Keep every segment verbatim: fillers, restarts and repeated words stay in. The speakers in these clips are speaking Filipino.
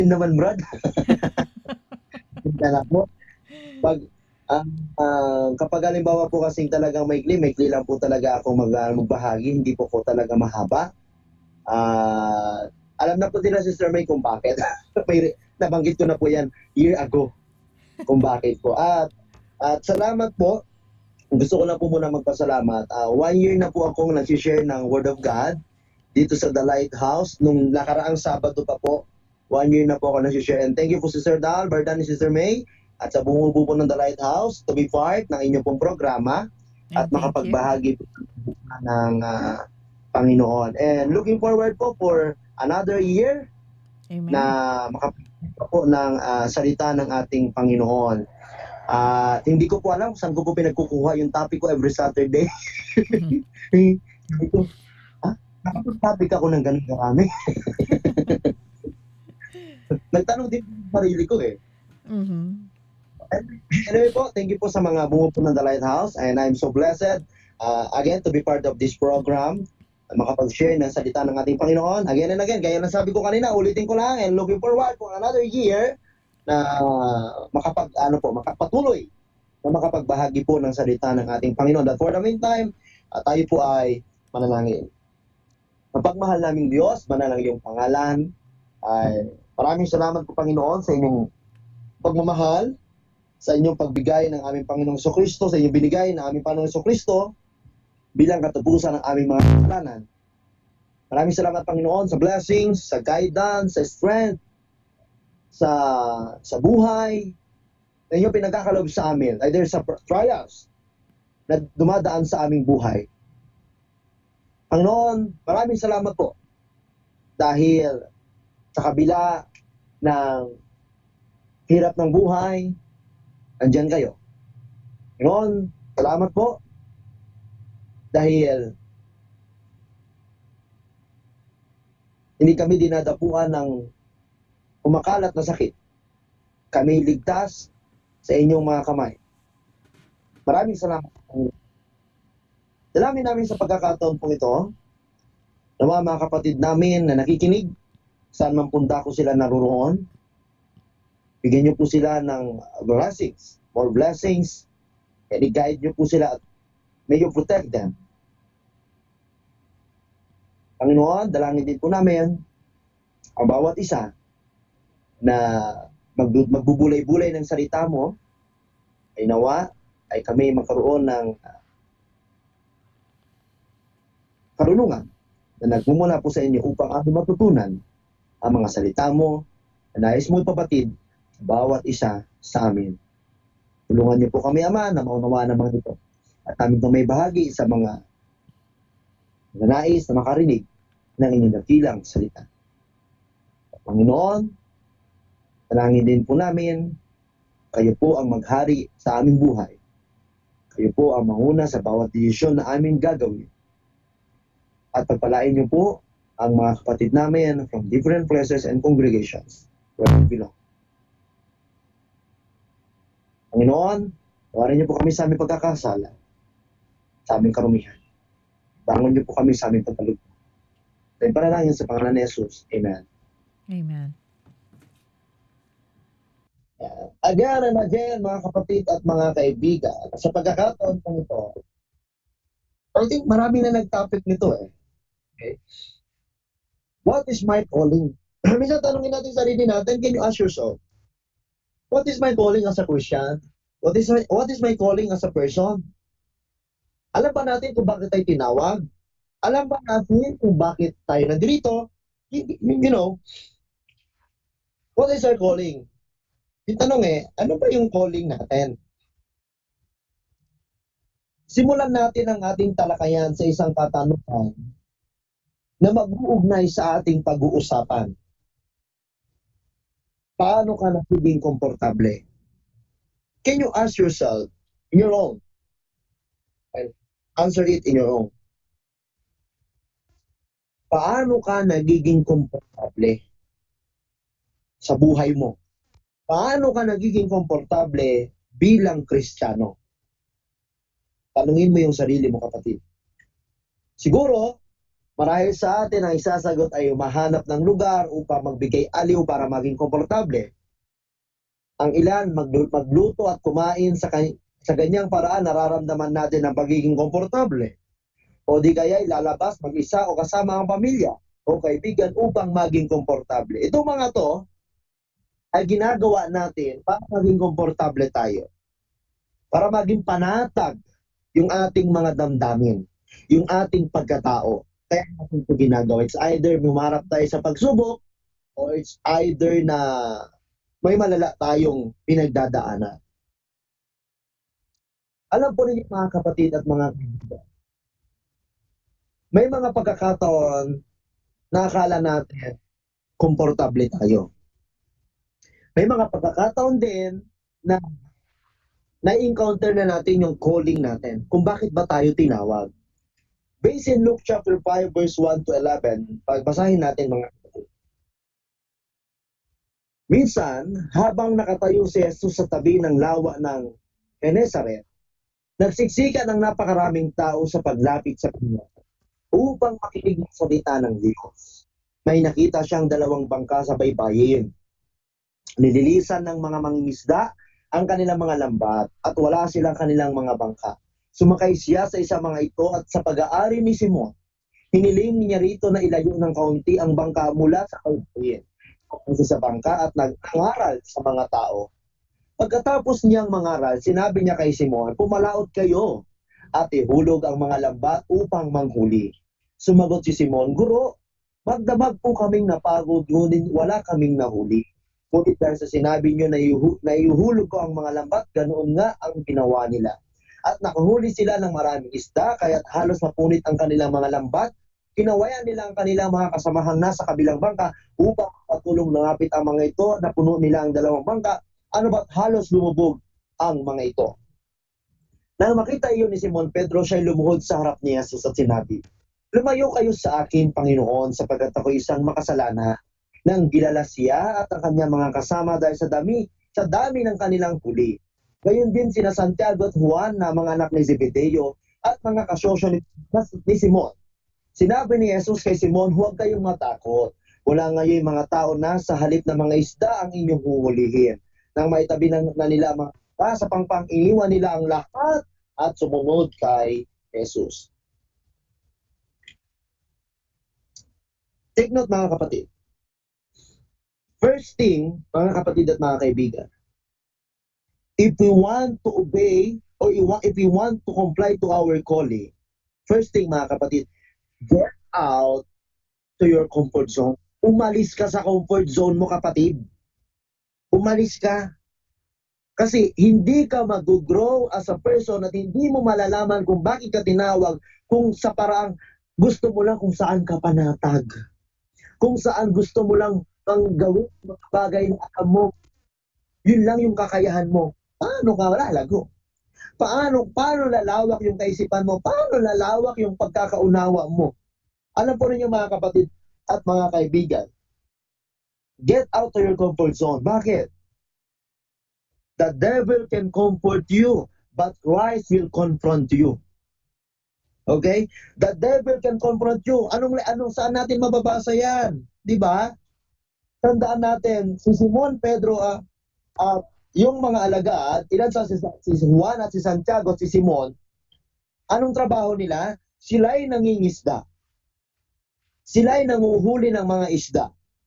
naman Brad. Kaya po, pag ah, ah, kapag halimbawa po kasing talagang maikli, maikli lang po talaga ako mag, ah, magbahagi, hindi po ko talaga mahaba. Ah, alam na po nila Sister May kung bakit. May nabanggit ko na po 'yan year ago kung bakit po. At at salamat po. Gusto ko lang po muna magpasalamat. Ah, one year na po akong nagsi-share ng Word of God dito sa The Lighthouse. Nung nakaraang Sabado pa po, one year na po ako nagsi-share. And thank you po Sister Dal, Barda ni Sister May, at sa buong buo po ng The Lighthouse to be part ng inyong pong programa at And thank you. makapagbahagi po ng ah, Panginoon. And looking forward po for another year Amen. na makapagpunta po ng ah, salita ng ating Panginoon. At hindi ko po alam kung saan ko po pinagkukuha yung topic ko every Saturday. Sabi ko, ah, nakapag-topic ako ng ganun karami. Nagtanong din sa sarili ko eh. Mhm. Anyway po, thank you po sa mga bumuo po ng The Lighthouse, and I'm so blessed uh, again to be part of this program, uh, makapag-share ng salita ng ating Panginoon again and again. Gaya na sabi ko kanina, ulitin ko lang, and looking forward for another year na uh, makapag ano po, makapatuloy na makapagbahagi po ng salita ng ating Panginoon. That for the meantime, uh, tayo po ay manalangin. Mapagmahal naming Diyos, manalangin ang iyong pangalan. Ay maraming salamat po Panginoon sa inyong pagmamahal, sa inyong pagbigay ng aming Panginoong Jesucristo, sa inyong binigay ng aming Panginoong Jesucristo bilang katapusan ng aming mga kasalanan. Maraming salamat Panginoon sa blessings, sa guidance, sa strength, sa sa buhay na inyong pinagkakalob sa amin, either sa trials na dumadaan sa aming buhay. Panginoon, maraming salamat po dahil sa kabila ng hirap ng buhay, andyan kayo. Panginoon, salamat po dahil hindi kami dinadapuan ng kumakalat na sakit. Kami ligtas sa inyong mga kamay. Maraming salamat. Salamin namin sa pagkakataon pong ito, nawa mga kapatid namin na nakikinig, saan man punta ko sila naroon, bigyan niyo po sila ng blessings, more blessings, and i-guide niyo po sila at may you protect them. Panginoon, dalangin din po namin ang bawat isa na mag magbubulay-bulay ng salita mo, ay nawa ay kami magkaroon ng karunungan na nagmumula po sa inyo upang ating matutunan ang mga salita mo na nais mo ipabatid bawat isa sa amin. Tulungan niyo po kami, Ama, na maunawaan ang mga ito. At kami na may bahagi sa mga nais na makarinig ng inyong dakilang salita. Panginoon, talangin din po namin, kayo po ang maghari sa aming buhay. Kayo po ang manguna sa bawat desisyon na aming gagawin. At pagpalain niyo po ang mga kapatid namin from different places and congregations where we belong. Panginoon, tawarin niyo po kami sa aming pagkakasala, sa aming karumihan. Bangon niyo po kami sa aming pagkalugmok. Tayo panalangin sa pangalan ni Jesus. Amen. Amen. Uh, again and again, mga kapatid at mga kaibigan, sa pagkakataon po ito, I think marami na nag-topic nito eh. Okay? What is my calling? Minsan tanongin natin sarili natin, can you ask yourself, what is my calling as a Christian? What is my, what is my calling as a person? Alam ba natin kung bakit tayo tinawag? Alam ba natin kung bakit tayo nandito? You, you know, what is our calling? Yung tanong eh, ano ba yung calling natin? Simulan natin ang ating talakayan sa isang katanungan na mag-uugnay sa ating pag-uusapan. Paano ka nagiging komportable? Can you ask yourself in your own? And answer it in your own. Paano ka nagiging komportable sa buhay mo? Paano ka nagiging komportable bilang Kristiyano? Tanungin mo yung sarili mo, kapatid. Siguro, Marahil sa atin, ang isasagot ay mahanap ng lugar upang magbigay aliw para maging komportable. Ang ilan, maglu- magluto at kumain sa, kan- sa ganyang paraan, nararamdaman natin ang pagiging komportable. O di kaya lalabas mag-isa o kasama ang pamilya o kaibigan upang maging komportable. Itong mga to ay ginagawa natin para maging komportable tayo. Para maging panatag yung ating mga damdamin, yung ating pagkatao. Kaya natin ito ginagawa. It's either humarap tayo sa pagsubok or it's either na may malala tayong pinagdadaanan. Alam po ninyo mga kapatid at mga kaibigan, may mga pagkakataon na akala natin komportable tayo. May mga pagkakataon din na na-encounter na natin yung calling natin, kung bakit ba tayo tinawag. Based in Luke chapter five verse one to eleven, pagbasahin natin mga kapatid. Minsan, habang nakatayo si Jesus sa tabi ng lawa ng Genesaret, nagsiksikan ang napakaraming tao sa paglapit sa kanya upang makinig ng salita ng Diyos. May nakita siyang dalawang bangka sa baybayin. Nililisan ng mga mangingisda ang kanilang mga lambat at wala silang kanilang mga bangka. Sumakay siya sa isa mga ito at sa pag-aari ni Simon, hiniling niya rito na ilayo ng kaunti ang bangka mula sa baybayin. Kasi sa bangka at nag-angaral sa mga tao. Pagkatapos niyang mangaral, sinabi niya kay Simon, pumalaot kayo at ihulog ang mga lambat upang manghuli. Sumagot si Simon, Guro, magdamag po kaming napagod, ngunit wala kaming nahuli. Ngunit dahil sa sinabi niyo na, iuhu, na iuhulog ko ang mga lambat, ganoon nga ang ginawa nila. At nakahuli sila ng maraming isda, kaya't halos mapunit ang kanilang mga lambat. Kinawayan nila ang kanilang mga kasamahang nasa kabilang bangka upang patulong langapit ang mga ito na puno nila ang dalawang bangka. Ano ba't halos lumubog ang mga ito? Nang makita iyon ni Simon Pedro, siya'y lumuhod sa harap ni Jesus at sinabi, Lumayo kayo sa akin, Panginoon, sapagkat ako isang makasalana. Nang gilala siya at ang kanyang mga kasama dahil sa dami, sa dami ng kanilang huli. Gayon din sina Santiago at Juan na mga anak ni Zebedeo at mga kasosyo ni, ni Simon. Sinabi ni Jesus kay Simon, huwag kayong matakot. Wala ngayon mga tao na sa halip ng mga isda ang inyong huhulihin. Nang maitabi na, na nila mga sa pangpang, iniwan nila ang lahat at sumunod kay Jesus. Take note mga kapatid. First thing, mga kapatid at mga kaibigan, if we want to obey or if we want to comply to our calling, first thing mga kapatid, get out to your comfort zone. Umalis ka sa comfort zone mo kapatid. Umalis ka. Kasi hindi ka mag-grow as a person at hindi mo malalaman kung bakit ka tinawag kung sa paraang gusto mo lang kung saan ka panatag. Kung saan gusto mo lang pang gawin mga bagay na alam mo. Yun lang yung kakayahan mo. Paano ka lalago? Paano, paano lalawak yung kaisipan mo? Paano lalawak yung pagkakaunawa mo? Alam po ninyo mga kapatid at mga kaibigan, get out of your comfort zone. Bakit? The devil can comfort you, but Christ will confront you. Okay? The devil can confront you. Anong, anong saan natin mababasa yan? Di ba? Tandaan natin, si Simon Pedro, uh, uh, yung mga alagad, ilan sa si, si Juan at si Santiago at si Simon, anong trabaho nila? Sila'y nangingisda. Sila'y nanguhuli ng mga isda.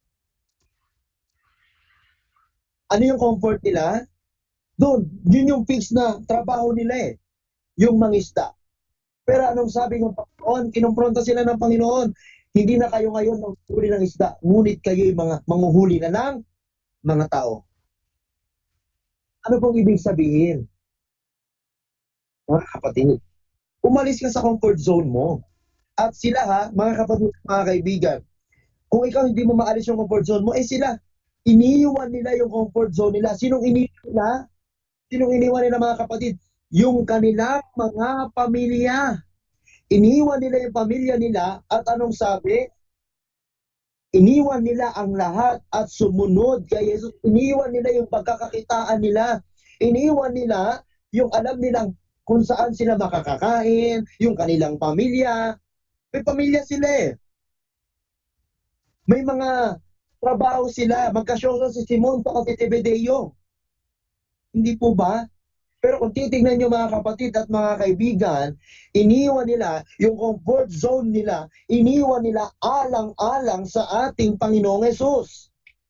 Ano yung comfort nila? Doon, yun yung fix na trabaho nila eh. Yung mangisda. Pero anong sabi ng Panginoon? Kinumpronta sila ng Panginoon. Hindi na kayo ngayon manguhuli ng isda, ngunit kayo'y mga manguhuli na ng mga tao. Ano pong ibig sabihin? Mga kapatid, umalis ka sa comfort zone mo. At sila ha, mga kapatid, mga kaibigan, kung ikaw hindi mo maalis yung comfort zone mo, eh sila, iniiwan nila yung comfort zone nila. Sinong iniwan nila? Sinong iniwan nila mga kapatid? Yung kanilang mga pamilya. Iniwan nila yung pamilya nila at anong sabi? Iniwan nila ang lahat at sumunod kay Jesus. Iniwan nila yung pagkakakitaan nila. Iniwan nila yung alam nilang kung saan sila makakakain, yung kanilang pamilya. May pamilya sila eh. May mga trabaho sila. Magkasyoso si Simon at si Zebedeo. Hindi po ba? Pero kung titignan nyo mga kapatid at mga kaibigan, iniwan nila yung comfort zone nila, iniwan nila alang-alang sa ating Panginoong Hesus.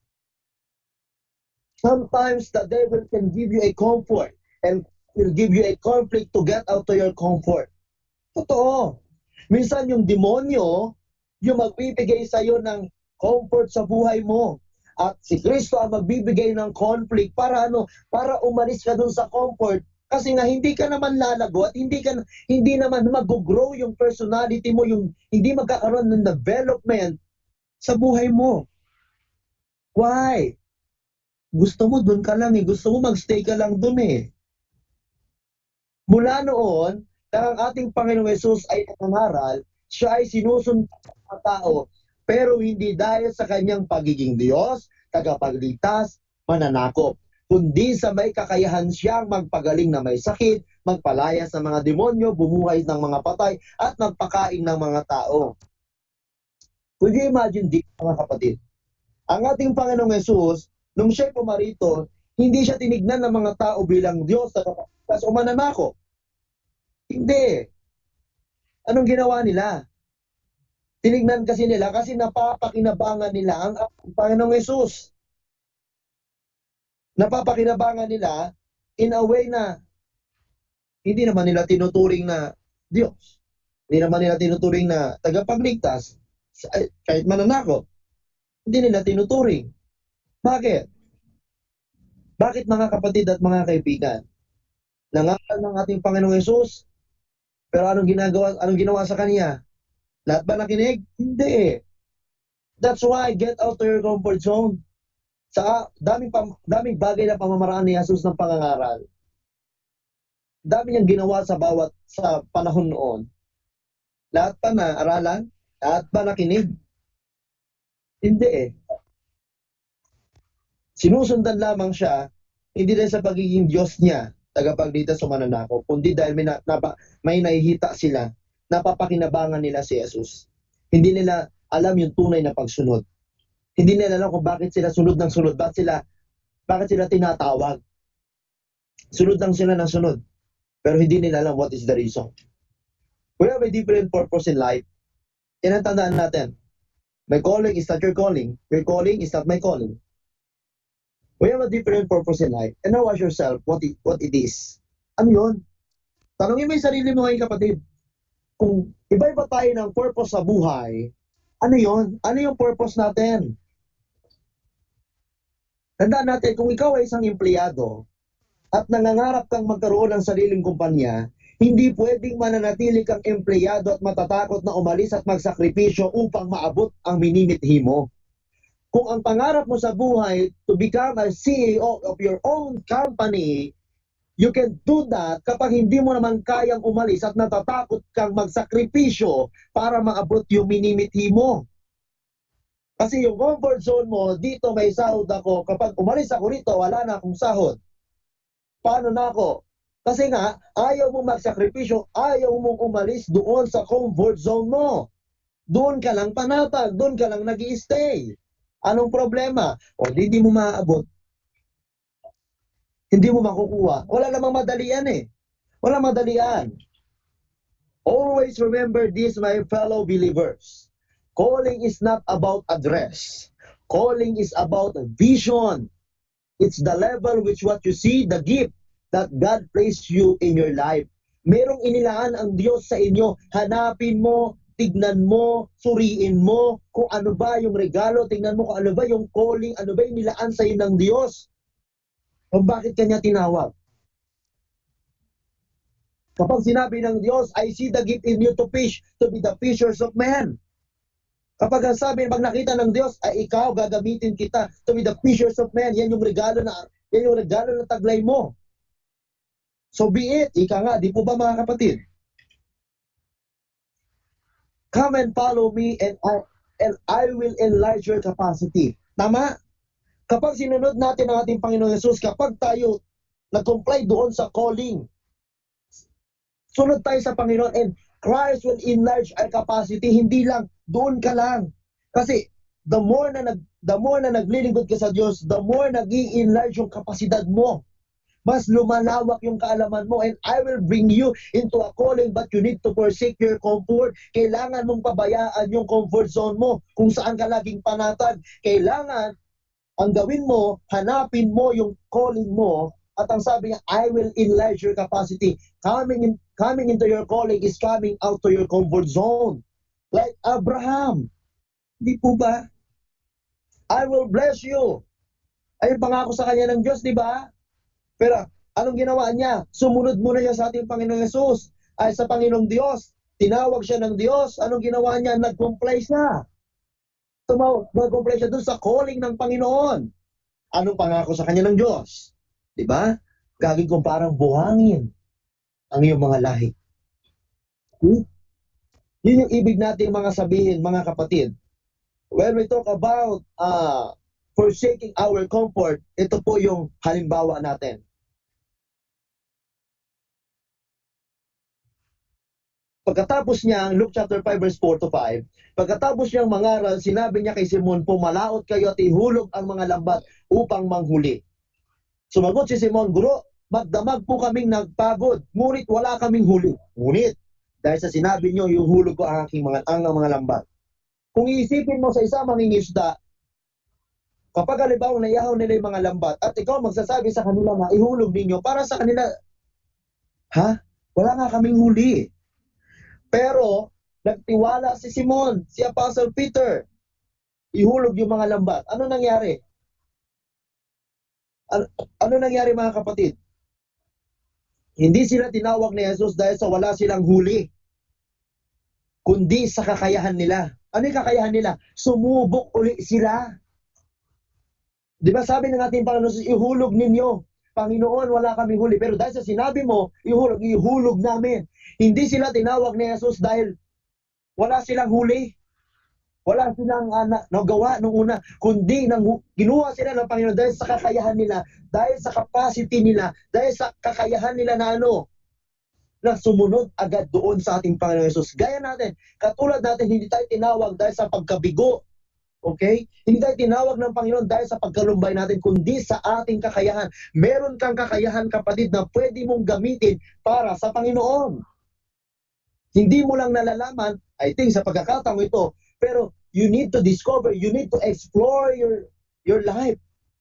Sometimes the devil can give you a comfort and will give you a conflict to get out to your comfort. Totoo. Minsan yung demonyo, yung magbibigay sa iyo ng comfort sa buhay mo. At si Kristo ang magbibigay ng conflict para ano, para umalis ka dun sa comfort. Kasi nga hindi ka naman lalago at hindi ka hindi naman mag-grow yung personality mo, yung hindi magkakaroon ng development sa buhay mo. Why? Gusto mo dun ka lang eh, gusto mo magstay ka lang dun eh. Mula noon, ang ating Panginoong Hesus ay nangaral, siya ay sinusunod ng mga tao, pero hindi dahil sa kanyang pagiging Diyos, tagapagligtas, mananakop, kundi sa may kakayahan siyang magpagaling na may sakit, magpalaya sa mga demonyo, bumuhay ng mga patay, at magpakain ng mga tao. Could you imagine this, mga kapatid? Ang ating Panginoong Hesus, nung siya pumarito, hindi siya tinignan ng mga tao bilang Diyos, tagapagligtas o mananakop. Hindi. Anong ginawa nila? Tinignan kasi nila kasi napapakinabangan nila ang Panginoong Hesus. Napapakinabangan nila in a way na hindi naman nila tinuturing na Diyos. Hindi naman nila tinuturing na tagapagligtas, kahit mananakop. Hindi nila tinuturing. Bakit? Bakit mga kapatid at mga kaibigan? Nangaral ng ating Panginoong Hesus, pero anong ginagawa, anong ginawa sa kanya? Lahat ba nakinig? Hindi. That's why, get out of your comfort zone. Sa daming, pam, daming bagay na pamamaraan ni Jesus ng pangangaral. Dami niyang ginawa sa bawat, sa panahon noon. Lahat pa na aralan? Lahat ba nakinig? Hindi eh. Sinusundan lamang siya, hindi dahil sa pagiging Diyos niya, tagapagligtas o mananakop, kundi dahil may, na, napa, may nahihita sila, napapakinabangan nila si Jesus. Hindi nila alam yung tunay na pagsunod. Hindi nila alam kung bakit sila sunod ng sunod, bakit sila, bakit sila tinatawag. Sunod lang sila ng sunod. Pero hindi nila alam what is the reason. We have a different purpose in life. Tinatandaan natin, my calling is not your calling. Your calling is not my calling. We have a different purpose in life. And now ask yourself what it, what it is. Ano yun? Tanungin mo yung sarili mo ngayon, kapatid. Kung iba-iba tayo ng purpose sa buhay, ano yun? Ano yung purpose natin? Tandaan natin, kung ikaw ay isang empleyado at nangangarap kang magkaroon ng sariling kumpanya, hindi pwedeng mananatili kang empleyado at matatakot na umalis at magsakripisyo upang maabot ang minimithi mo. Kung ang pangarap mo sa buhay to become a C E O of your own company, you can do that kapag hindi mo naman kayang umalis at natatakot kang magsakripisyo para maabot yung minimithi mo. Kasi yung comfort zone mo, dito may sahod ako. Kapag umalis ako rito, wala na akong sahod. Paano na ako? Kasi nga, ayaw mong magsakripisyo, ayaw mong umalis doon sa comfort zone mo. Doon ka lang panatag, doon ka lang nag-i-stay. Anong problema? O, hindi mo maaabot. Hindi mo makukuha. Wala namang madalian eh. Wala madalian. Always remember this, my fellow believers. Calling is not about address. Calling is about vision. It's the level which what you see, the gift that God placed you in your life. Merong inilaan ang Diyos sa inyo. Hanapin mo, tignan mo, suriin mo kung ano ba yung regalo, tignan mo kung ano ba yung calling, ano ba yung nilaan sa iyo ng Diyos. O bakit kanya tinawag? Kapag sinabi ng Diyos, I see the gift in you to fish, to be the fishers of men. Kapag ang sabi, pag nakita ng Diyos, ay ikaw, gagamitin kita to be the fishers of men. Yan yung regalo na, yan yung regalo na taglay mo. So be it, ika nga, di po ba mga kapatid? Come and follow me and I, and I will enlarge your capacity. Tama? Kapag sinunod natin ang ating Panginoon Hesus, kapag tayo nag-comply doon sa calling, sunod tayo sa Panginoon and Christ will enlarge our capacity. Hindi lang, doon ka lang. Kasi the more na nag the more na naglilingkod ka sa Diyos, the more nag-i-enlarge yung kapasidad mo. Mas lumalawak yung kaalaman mo, and I will bring you into a calling, but you need to forsake your comfort. Kailangan mong pabayaan yung comfort zone mo, kung saan ka laging panatag. Kailangan, ang gawin mo, hanapin mo yung calling mo, at ang sabi niya, I will enlarge your capacity. Coming, in, coming into your calling is coming out to your comfort zone. Like Abraham. Di po ba? I will bless you. Ay pangako sa kanya ng Diyos, di ba? Pero anong ginawa niya? Sumunod muna siya sa ating Panginoong Yesus, ay sa Panginoong Diyos. Tinawag siya ng Diyos. Anong ginawa niya? Nag-comply siya. Tumaw, nag-comply siya dun sa calling ng Panginoon. Anong pangako sa kanya ng Diyos? Diba? Gagawin kong parang buhangin ang iyong mga lahi. Hmm? Yun yung ibig nating mga sabihin, mga kapatid. When we talk about uh, forsaking our comfort, ito po yung halimbawa natin. Pagkatapos niya, Luke chapter five verse four to five, pagkatapos niyang mangaral, sinabi niya kay Simon, pumalaot kayo at ihulog ang mga lambat upang manghuli. Sumagot si Simon, Guro, magdamag po kaming nagpagod, ngunit wala kaming huli. Ngunit, dahil sa sinabi niyo, ihulog ko ang aking mga, ang mga lambat. Kung iisipin mo sa isa mangingisda, kapag halimbawa naihaw nila yung mga lambat at ikaw magsasabi sa kanila na ihulog ninyo, para sa kanila, ha? Wala nga kaming huli. Pero, nagtiwala si Simon, si Apostle Peter, ihulog yung mga lambat. Ano nangyari? Ano, ano nangyari mga kapatid? Hindi sila tinawag ni Jesus dahil sa wala silang huli, kundi sa kakayahan nila. Ano yung kakayahan nila? Sumubok uli sila. Di ba sabi ng ating Panginoon, ihulog ninyo. Panginoon, wala kaming huli. Pero dahil sa sinabi mo, ihulog, ihulog namin. Hindi sila tinawag ni Jesus dahil wala silang huli. Wala silang uh, nagawa nung una. Kundi nang, ginuha sila ng Panginoon dahil sa kakayahan nila, dahil sa capacity nila, dahil sa kakayahan nila na ano, na sumunod agad doon sa ating Panginoon Jesus. Gaya natin, katulad natin, hindi tayo tinawag dahil sa pagkabigo. Okay? Hindi tayo tinawag ng Panginoon dahil sa pagkalumbay natin, kundi sa ating kakayahan. Meron kang kakayahan, kapatid, na pwede mong gamitin para sa Panginoon. Hindi mo lang nalalaman, I think, sa pagkakataong ito, pero you need to discover, you need to explore your, your life.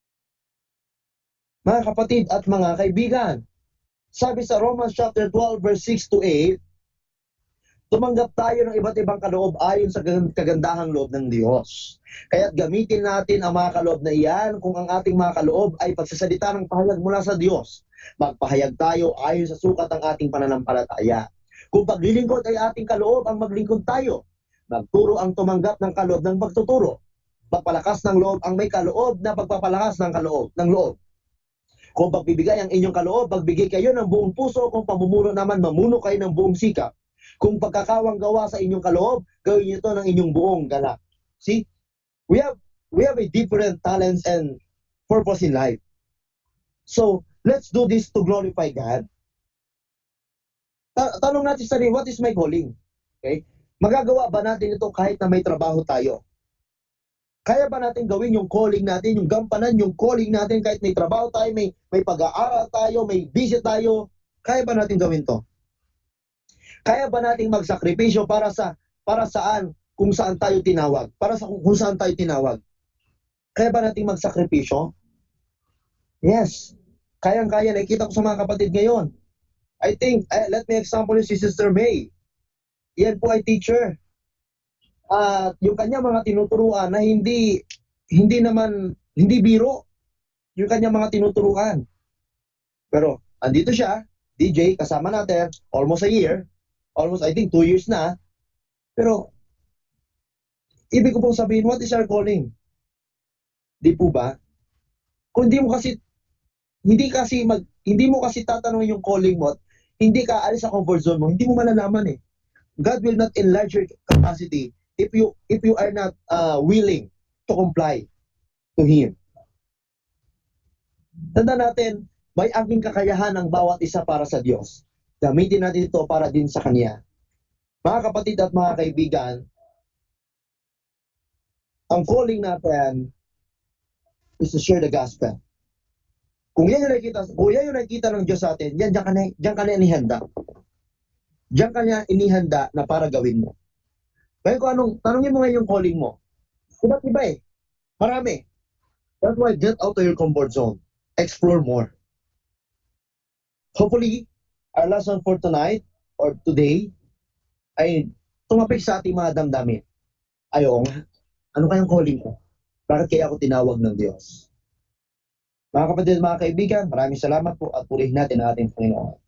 Mga kapatid at mga kaibigan, sabi sa Romans chapter twelve verse six to eight, tumanggap tayo ng iba't ibang kaloob ayon sa kagandahang loob ng Diyos. Kaya't gamitin natin ang mga kaloob na iyan kung ang ating mga kaloob ay pagsasalita ng pahayag mula sa Diyos. Magpahayag tayo ayon sa sukat ng ating pananampalataya. Kung paglilingkod ay ating kaloob ang maglingkod tayo, magturo ang tumanggap ng kaloob ng pagtuturo. Magpalakas ng loob ang may kaloob na pagpapalakas ng kaloob ng loob. Kung pagbibigay ang inyong kaloob, pagbigay kayo ng buong puso. Kung pamumuno naman, mamuno kayo ng buong sikap. Kung pagkakawang gawa sa inyong kaloob, gawin niyo ito ng inyong buong galak. See? We have we have a different talents and purpose in life. So, let's do this to glorify God. Ta- tanong natin sa sarili, what is my calling? Okay? Magagawa ba natin ito kahit na may trabaho tayo? Kaya ba natin gawin yung calling natin, yung gampanan, yung calling natin kahit may trabaho tayo, may, may pag-aaral tayo, may busy tayo? Kaya ba natin gawin to? Kaya ba nating magsakripisyo para sa para saan, kung saan tayo tinawag? Para sa kung, kung saan tayo tinawag? Kaya ba nating magsakripisyo? Yes. Kayang-kaya. Nakikita ko sa mga kapatid ngayon. I think, uh, let me example si Sister May. Yan po ay teacher. At uh, yung kanya mga tinuturuan na hindi hindi naman hindi biro yung kanya mga tinuturuan. Pero andito siya, D J, kasama natin almost a year, almost I think two years na. Pero ibig ko pong sabihin, what is our calling? Di po ba? Kung hindi mo kasi hindi kasi mag hindi mo kasi tatanungin yung calling mo, hindi ka alis sa comfort zone mo, hindi mo malalaman eh. God will not enlarge your capacity if you if you are not uh, willing to comply to Him. Tandaan natin, may aking kakayahan ang bawat isa para sa Diyos. Gamitin natin ito para din sa Kanya. Mga kapatid at mga kaibigan, ang calling natin is to share the gospel. Kung yan yung nakikita, kung yan yung nakikita ng Diyos sa atin, yan, diyan ka na, diyan ka na inihanda. Diyan ka na inihanda na para gawin mo. Kaya kung anong, tanongin mo ngayon yung calling mo. Iba't iba eh. Marami. That's why get out of your comfort zone. Explore more. Hopefully, our lesson for tonight or today ay tumapik sa ating mga damdamin. Ayaw nga. Ano kayang calling ko? Bakit kaya ako tinawag ng Diyos? Mga kapatid, mga kaibigan, maraming salamat po at purihin natin ang ating Panginoon.